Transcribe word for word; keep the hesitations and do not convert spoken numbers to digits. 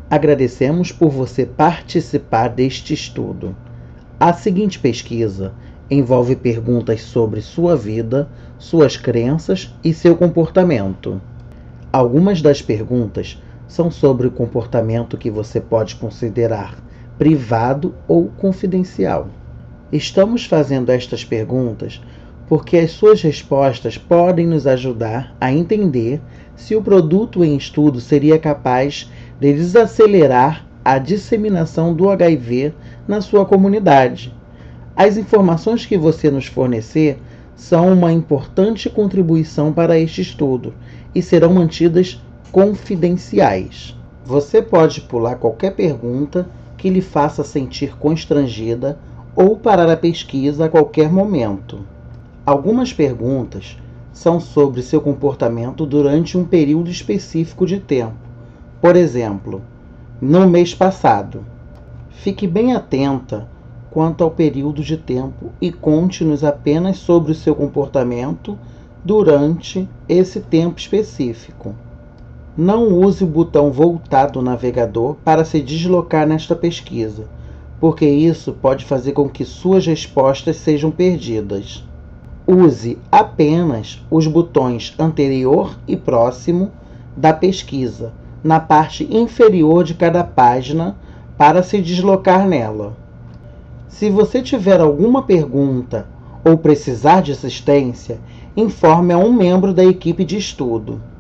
Agradecemos por você participar deste estudo. A seguinte pesquisa envolve perguntas sobre sua vida, suas crenças e seu comportamento. Algumas das perguntas são sobre o comportamento que você pode considerar privado ou confidencial. Estamos fazendo estas perguntas porque as suas respostas podem nos ajudar a entender se o produto em estudo seria capaz de desacelerar a disseminação do H I V na sua comunidade. As informações que você nos fornecer são uma importante contribuição para este estudo e serão mantidas confidenciais. Você pode pular qualquer pergunta que lhe faça sentir constrangida ou parar a pesquisa a qualquer momento. Algumas perguntas são sobre seu comportamento durante um período específico de tempo. Por exemplo, no mês passado. Fique bem atenta quanto ao período de tempo e conte-nos apenas sobre o seu comportamento durante esse tempo específico. Não use o botão voltar do navegador para se deslocar nesta pesquisa, porque isso pode fazer com que suas respostas sejam perdidas. Use apenas os botões anterior e próximo da pesquisa, na parte inferior de cada página, para se deslocar nela. Se você tiver alguma pergunta ou precisar de assistência, informe a um membro da equipe de estudo.